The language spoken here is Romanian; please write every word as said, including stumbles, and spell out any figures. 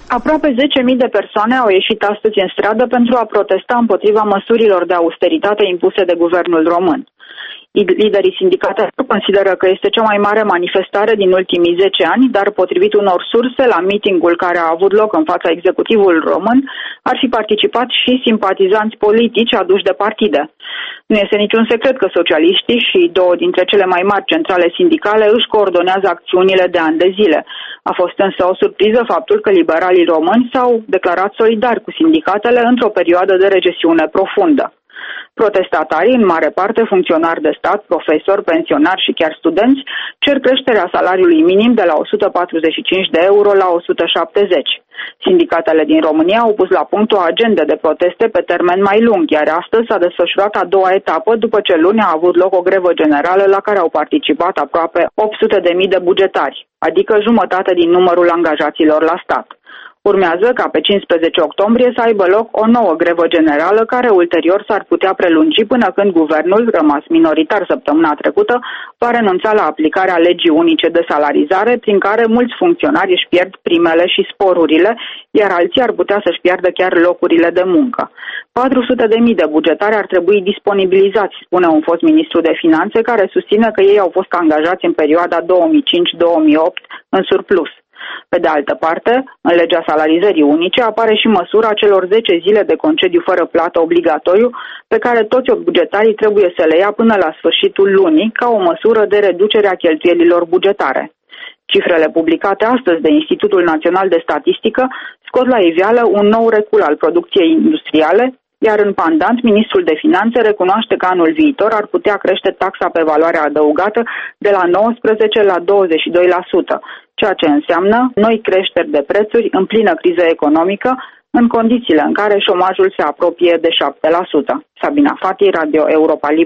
Aproape zece mii de persoane au ieșit astăzi în stradă pentru a protesta împotriva măsurilor de austeritate impuse de guvernul român. Liderii sindicatelor consideră că este cea mai mare manifestare din ultimii zece ani, dar potrivit unor surse, la mitingul care a avut loc în fața executivului român, ar fi participat și simpatizanți politici aduși de partide. Nu este niciun secret că socialiștii și două dintre cele mai mari centrale sindicale își coordonează acțiunile de ani de zile. A fost însă o surpriză faptul că liberalii români s-au declarat solidari cu sindicatele într-o perioadă de recesiune profundă. Protestatarii, în mare parte funcționari de stat, profesori, pensionari și chiar studenți, cer creșterea salariului minim de la o sută patruzeci și cinci de euro la o sută șaptezeci. Sindicatele din România au pus la punct o agendă de proteste pe termen mai lung, iar astăzi s-a desfășurat a doua etapă după ce luni a avut loc o grevă generală la care au participat aproape opt sute de mii de bugetari, adică jumătate din numărul angajaților la stat. Urmează ca pe cincisprezece octombrie să aibă loc o nouă grevă generală care ulterior s-ar putea prelungi până când guvernul, rămas minoritar săptămâna trecută, va renunța la aplicarea legii unice de salarizare, prin care mulți funcționari își pierd primele și sporurile, iar alții ar putea să-și piardă chiar locurile de muncă. patru sute de mii de bugetari ar trebui disponibilizați, spune un fost ministru de finanțe, care susține că ei au fost angajați în perioada două mii cinci două mii opt în surplus. Pe de altă parte, în legea salarizării unice apare și măsura celor zece zile de concediu fără plată obligatoriu, pe care toți bugetarii trebuie să le ia până la sfârșitul lunii, ca o măsură de reducere a cheltuielilor bugetare. Cifrele publicate astăzi de Institutul Național de Statistică scot la iveală un nou recul al producției industriale, iar în pandant, ministrul de finanțe recunoaște că anul viitor ar putea crește taxa pe valoare adăugată de la nouăsprezece la douăzeci și doi la sută, ceea ce înseamnă noi creșteri de prețuri în plină criză economică, în condițiile în care șomajul se apropie de șapte la sută. Sabina Fati, Radio Europa Liberă.